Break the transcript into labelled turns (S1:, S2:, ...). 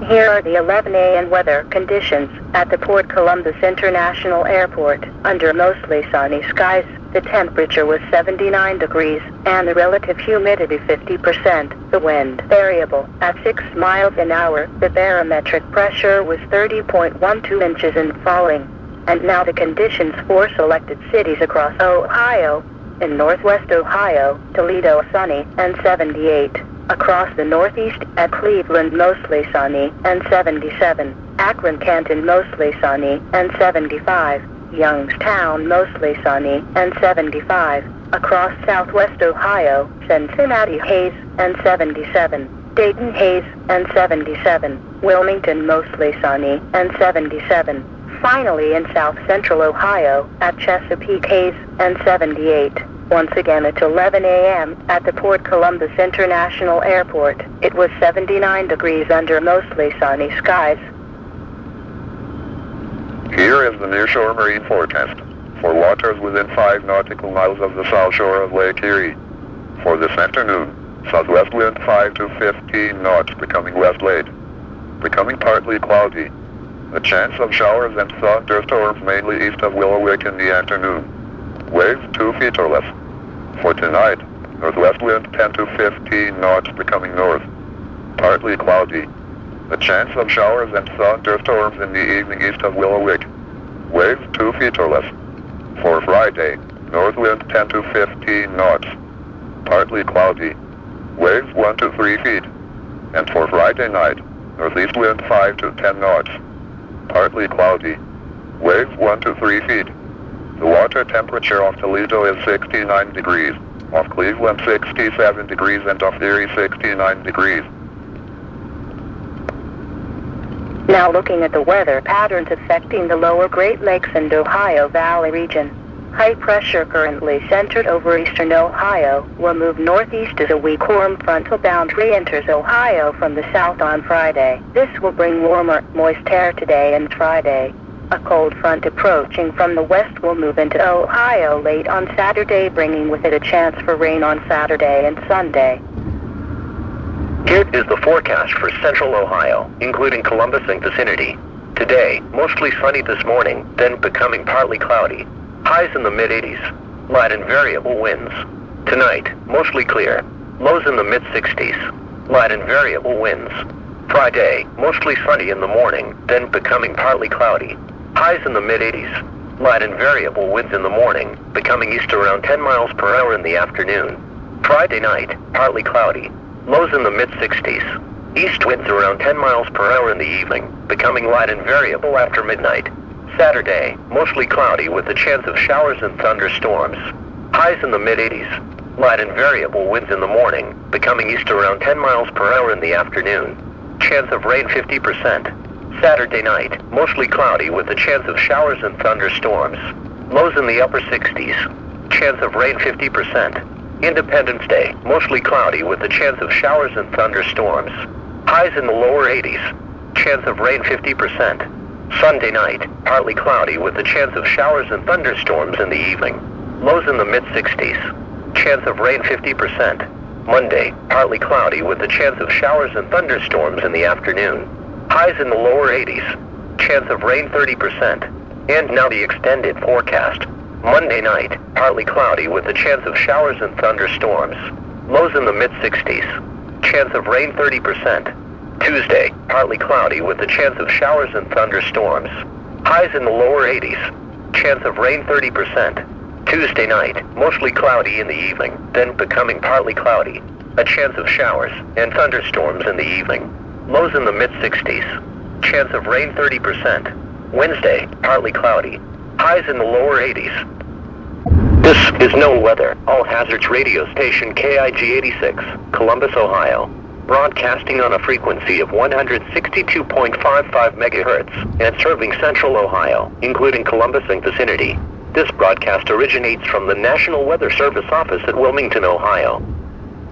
S1: Here are the 11 a.m. weather conditions at the Port Columbus International Airport. Under mostly sunny skies, the temperature was 79 degrees and the relative humidity 50%. The wind variable at 6 miles an hour. The barometric pressure was 30.12 inches and falling. And now the conditions for selected cities across Ohio. In northwest Ohio, Toledo sunny and 78. Across the northeast at Cleveland mostly sunny and 77. Akron, Canton mostly sunny and 75. Youngstown mostly sunny and 75. Across southwest Ohio, Cincinnati haze and 77. Dayton haze and 77. Wilmington mostly sunny and 77. Finally in south central Ohio at Chesapeake haze and 78. Once again at 11 a.m. at the Port Columbus International Airport, it was 79 degrees under mostly sunny skies.
S2: Here is the nearshore marine forecast for waters within 5 nautical miles of the south shore of Lake Erie. For this afternoon, southwest wind 5 to 15 knots, becoming west-late, becoming partly cloudy. The chance of showers and thunderstorms mainly east of Willowick in the afternoon. Waves 2 feet or less. For tonight, northwest wind 10 to 15 knots, becoming north, partly cloudy. The chance of showers and thunderstorms in the evening east of Willowick. Waves 2 feet or less. For Friday, north wind 10 to 15 knots, partly cloudy. Waves 1 to 3 feet. And for Friday night, northeast wind 5 to 10 knots, partly cloudy. Waves 1 to 3 feet. The water temperature of Toledo is 69 degrees, of Cleveland 67 degrees, and of Erie 69 degrees.
S1: Now looking at the weather patterns affecting the lower Great Lakes and Ohio Valley region. High pressure currently centered over eastern Ohio will move northeast as a weak warm frontal boundary enters Ohio from the south on Friday. This will bring warmer, moist air today and Friday. A cold front approaching from the west will move into Ohio late on Saturday, bringing with it a chance for rain on Saturday and Sunday.
S3: Here is the forecast for central Ohio, including Columbus and vicinity. Today, mostly sunny this morning, then becoming partly cloudy. Highs in the mid-80s, light and variable winds. Tonight, mostly clear, lows in the mid-60s, light and variable winds. Friday, mostly sunny in the morning, then becoming partly cloudy. Highs in the mid-80s, light and variable winds in the morning, becoming east around 10 miles per hour in the afternoon. Friday night, partly cloudy, lows in the mid-60s. East winds around 10 miles per hour in the evening, becoming light and variable after midnight. Saturday, mostly cloudy with a chance of showers and thunderstorms. Highs in the mid-80s, light and variable winds in the morning, becoming east around 10 miles per hour in the afternoon. Chance of rain 50%. Saturday night, mostly cloudy with a chance of showers and thunderstorms. Lows in the upper 60s. Chance of rain 50%. Independence Day, mostly cloudy with a chance of showers and thunderstorms. Highs in the lower 80s. Chance of rain 50%. Sunday night, partly cloudy with a chance of showers and thunderstorms in the evening. Lows in the mid-60s. Chance of rain 50%. Monday, partly cloudy with a chance of showers and thunderstorms in the afternoon. Highs in the lower 80s. Chance of rain 30%. And now the extended forecast. Monday night, partly cloudy with a chance of showers and thunderstorms. Lows in the mid-60s. Chance of rain 30%. Tuesday, partly cloudy with a chance of showers and thunderstorms. Highs in the lower 80s. Chance of rain 30%. Tuesday night, mostly cloudy in the evening, then becoming partly cloudy. A chance of showers and thunderstorms in the evening. Lows in the mid-60s. Chance of rain 30%. Wednesday, partly cloudy. Highs in the lower 80s. This is NOAA Weather, All Hazards Radio Station KIG-86, Columbus, Ohio. Broadcasting on a frequency of 162.55 megahertz and serving central Ohio, including Columbus and vicinity. This broadcast originates from the National Weather Service office at Wilmington, Ohio.